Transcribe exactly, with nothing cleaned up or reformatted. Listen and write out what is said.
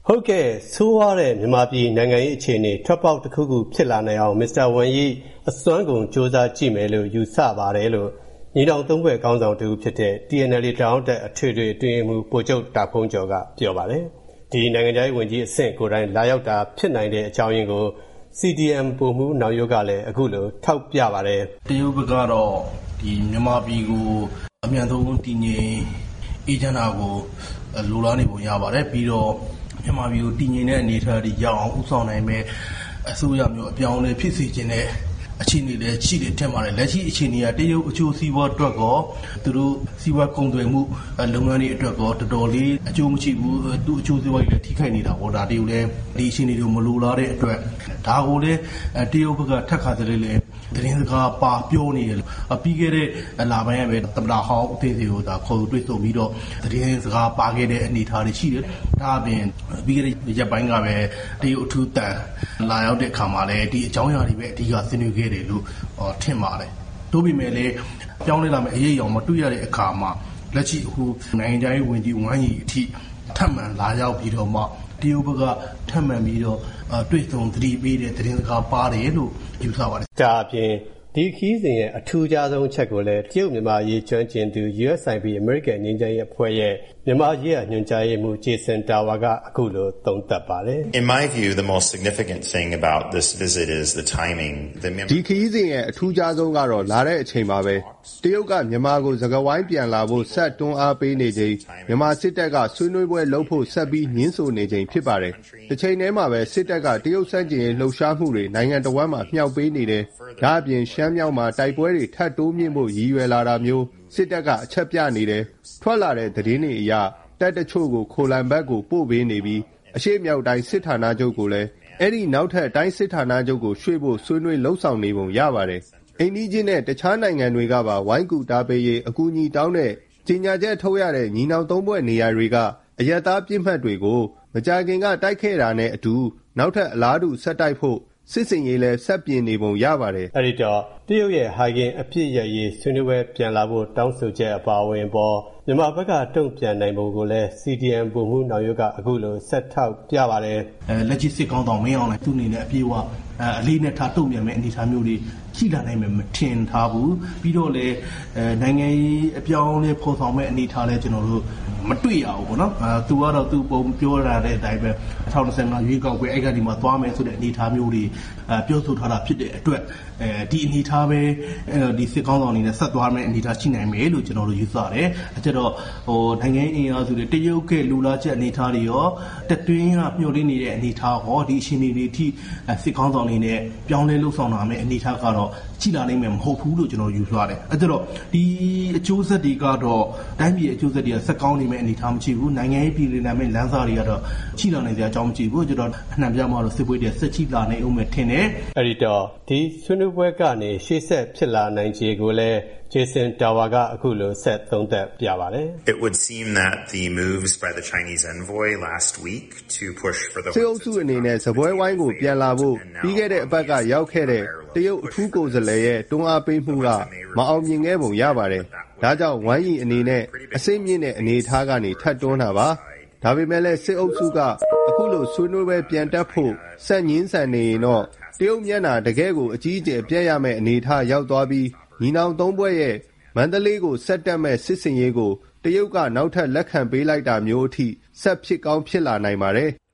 ဟုတ်ကဲ့ဆိုးရတဲ့မြန်မာပြည်နိုင်ငံရေးအခြေအနေထွက်ပေါက်တစ်ခုခုဖြစ်လာနိုင်အောင်မစ္စတာဝမ်ယီအစွမ်းကုန်စူးစမ်းကြည့်မယ်လို့ယူဆပါတယ်လို့ညီတော်သုံးဘွဲ့ကောင်းဆောင်တူဖြစ်တဲ့ T N L တောင်းတက်အထွေထွေအတွင်းမှုပို့ချုပ်တာဖုံးကျော်ကပြောပါတယ်ဒီနိုင်ငံခြားရေးဝန်ကြီးအဆင့်ကိုယ်တိုင်လာရောက်တာဖြစ်နိုင်တဲ့အကြောင်းရင်းကို C D M ပုံမှုနောက်ရုပ်ကလည်းအခုလိုထောက်ပြပါတယ်တရုတ်ဘက်ကတော့ဒီမြန်မာပြည်ကိုအမြန်ဆုံးတည်ငြိမ်အေဂျင်တာကိုလိုလားနေပုံရပါတယ်ပြီးတော့မြန်မာပြည်ကိုတည်ငြိမ်တဲ့အနေအထားတွေရောက်အောင်ဥဆောင်နိုင်မဲ့အစိုးရမျိုးအပြောင်းအလဲဖြစ်စေခြင်းနဲ့အခြေအနေတွေရှိတယ်ထင်ပါတယ်လက်ရှိအခြေအနေကတရုတ်အကျိုးစီးပွားအတွက်ကောသူတို့စီးပွားကုန်သွယ်မှုလုပ်ငန်းတွေအတွက်ကောတော်တော်လေးအကျိုးမရှိဘူးသူ့အကျိုးစီးပွားတွေထိခိုက်နေတာပေါ့ဒါတရုတ်လည်းဒီအခြေအနေတွေမလိုလားတဲ့အတွက်ဒါကိုလည်းတရုတ်ဘက်ကထက်ခါတည်းလေးသတင်းစကားပါပြောနေတယ်ပြီးခဲ့တဲ့လာပိုင်းကပဲသမ္မတဟောင်းအသေးသေးကိုဒါခေါ်တွေ့ဆုံပြီးတော့သတင်းစကားပါခဲ့တဲ့အနေအထားတွေရှိတယ်ဒါအပြင်ပြီးခဲ့တဲ့ရက်ပိုင်းကပဲတရုတ်အထူးတန်လာရောက်တဲ့အခါမှာလည်းဒီအကြောင်းအရာတွေပဲအဓိကဆွေးနွေးခဲ့တယ်လို့ထင်ပါတယ်တို့ပေမဲ့လည်းပြောင်းလဲလာမယ့်အရေးအယောင်မတွေ့ရတဲ့အခါမှာလက်ရှိအခုနိုင်ငံခြားရေးဝန်ကြီးဝမ်ယီအထိထပ်မံလာရောက်ပြီးတော့မှတရုတ်ဘက်ကထပ်မံပြီးတော့တွေ့ဆုံသတိပေးတဲ့သတင်းစကားပါတယ်လို့ယူဆပါတယ်ဒါအပြင်ဒီခီးစဉ်ရဲ့အထူးခြားဆုံးချက်ကိုလည်းတရုတ်မြန်မာရေးကျွမ်းကျင်သူ U S I P အမေရိကန်ငြိမ်းချမ်းရေးအဖွဲ့ရဲ့မြန်မာရေးညွှန်ကြားရေးမှူး Jason Tower ကအခုလိုသုံးသပ်ပါတယ် In my view the most significant thing about this visit is the timing the ဒီခီးစဉ်ရဲ့အထူးခြားဆုံးကတော့လာတဲ့အချိန်ပါပဲတရုတ်ကမြန်မာကိုစကားဝိုင်းပြန်လာဖို့ဆက်တွန်းအားပေးနေချိန်မြန်မာစစ်တပ်ကဆွေးနွေးပွဲလုပ်ဖို့ဆက်ပြီးညှင်းဆိုနေချိန်ဖြစ်ပါတယ်တစ်ချိန်တည်းမှာပဲစစ်တပ်ကတရုတ်စန့်ကျင်ရေးလှုပ်ရှားမှုတွေနိုင်ငံတော်ဝန်မှာမြှောက်ပေးနေတယ်ဒါအပြင်ရှမ်းမြောက်မှာတိုက်ပွဲတွေထပ်တိုးမြင့်ဖို့ရည်ရွယ်လာတာမျိုးစစ်တပ်ကအချက်ပြနေတယ်ထွက်လာတဲ့သတင်းတွေအရတပ်တချို့ကိုခိုလံဘက်ကိုပို့ပေးနေပြီးအရှိမြောက်တိုင်းစစ်ဌာနချုပ်ကိုလည်းအဲ့ဒီနောက်ထပ်တိုင်းစစ်ဌာနချုပ်ကိုရွှေ့ဖို့ဆွေးနွေးလှုပ်ဆောင်နေပုံရပါတယ်အိန္ဒိချင်းနဲ့တခြားနိုင်ငံတွေကပါဝိုင်းကူတာပေးရေးအကူအညီတောင်းတဲ့ကြီးညာချက်ထုတ်ရတဲ့ညီနောင်သုံးဘွဲ့နေရာတွေကအယက်သားပြစ်မှတ်တွေကိုမကြာခင်ကတိုက်ခဲ့တာနဲ့အတူနောက်ထပ်အလားတူဆက်တိုက်ဖို့စစ်စင်ရေးလဲဆက်ပြင်းနေပုံရပါတယ်အဲ့ဒီတော့တရုတ်ရဲ့ဟာဂင်အပြစ်ရရေးဆွေးနွေးပွဲပြန်လာဖို့တောင်းဆိုချက်အပါအဝင်ပေါ်မြန်မာဘက်ကတုံ့ပြန်နိုင်ပုံကိုလဲ C D M ပုံမှုနောက်ရုပ်ကအခုလိုဆက်ထောက်ပြပါတယ်အဲလက်ရှိစစ်ကောင်းဆောင်မင်းအောင်လှိုင်သူ့အနေနဲ့အပြေးဝအလေးနဲ့ထားတုံ့ပြန်မဲ့အနေအထားမျိုးတွေရှိလာနိုင်မယ်မထင်ထားဘူးပြီးတော့လေအဲနိုင်ငံရေးအပြောင်းအလဲဖော်ဆောင်မဲ့အနေအထားလဲကျွန်တော်တို့မတွေ့ရဘူးပေါ့နော်အဲသူကတော့သူပုံပြောရတဲ့အတိုင်းပဲ၂၀၂၅ရွေးကောက်ပွဲအဲ့ကနေမှသွားမယ်ဆိုတဲ့အနေအထားမျိုးတွေအဲပြောဆိုထားတာဖြစ်တဲ့အတွက်အဲဒီအနေအထားပဲဒီစစ်ကောင်းဆောင်အနေနဲ့ဆက်သွားမယ့်အနေအထားရှိနိုင်မယ်လို့ကျွန်တော်တို့ယူဆတယ်အဲကျတော့ဟိုနိုင်ငံရေးအင်အားစုတွေတရုတ်ကလူလာချက်အနေအထားတွေရောတက်တွင်းကမျှော်လင့်နေတဲ့အနေအထားဟောဒီအရှင်တွေအထိစစ်ကောင်းဆောင်အနေနဲ့ပြောင်းလဲလှုပ်ဆောင်လာမယ့်အနေအထားကတော့ကြည်လာနိုင်မယ်မဟုတ်ဘူးလို့ကျွန်တော်ယူဆတယ်အဲကျတော့ဒီအကျိုးဆက်တွေကတော့တိုင်းပြည်အကျိုးဆက်တွေကဆက်ကောင်းနေမယ့်အနေအထားမရှိဘူးနိုင်ငံရေးပြည်နယ်မဲ့လမ်းစာတွေကတော့ကြည်လာနိုင်စရာအကြောင်းမရှိဘူးကျတော့အနှံပြမှာတော့စစ်ပွဲတွေဆက်ချီလာနိုင်အောင်မယ်ထင်တယ်အဲ့ဒီတော့ဒီဆွေးနွေးပွဲကနေရှေ့ဆက်ဖြစ်လာနိုင်ခြေကိုလည်း Jason Tower ကအခုလိုဆက်သုံးသပ်ပြပါတယ် It would seem that the moves by the Chinese envoy last week to push for the စေအုပ်စုအနေနဲ့စပွဲဝိုင်းကိုပြန်လာဖို့ပြီးခဲ့တဲ့အပတ်ကရောက်ခဲ့တဲ့တရုတ်အထူးကိုယ်စားလှယ်ရဲ့တွန်းအားပေးမှုကမအောင်မြင်ခဲ့ပုံရပါတယ်ဒါကြောင့်ဝိုင်းကြီးအနေနဲ့အစိမ့်မြင့်တဲ့အနေအထားကနေထပ်တွန်းတာပါဒါပေမဲ့လည်းစစ်အုပ်စုကအခုလိုဆွေးနွေးပွဲပြန်တက်ဖို့စက်ငင်းဆန်နေရင်တော့တရုတ်မျက်နှာတကယ်ကိုအကြီးအကျယ်ပြတ်ရမယ့်အနေအထားရောက်သွားပြီးညီနောင်သုံးဘွဲ့ရဲ့မန္တလေးကိုဆက်တက်မဲ့စစ်စင်ရေးကိုတရုတ်ကနောက်ထပ်လက်ခံပေးလိုက်တာမျိုးအထိဆက်ဖြစ်ကောင်းဖြစ်လာနိုင်ပါတယ်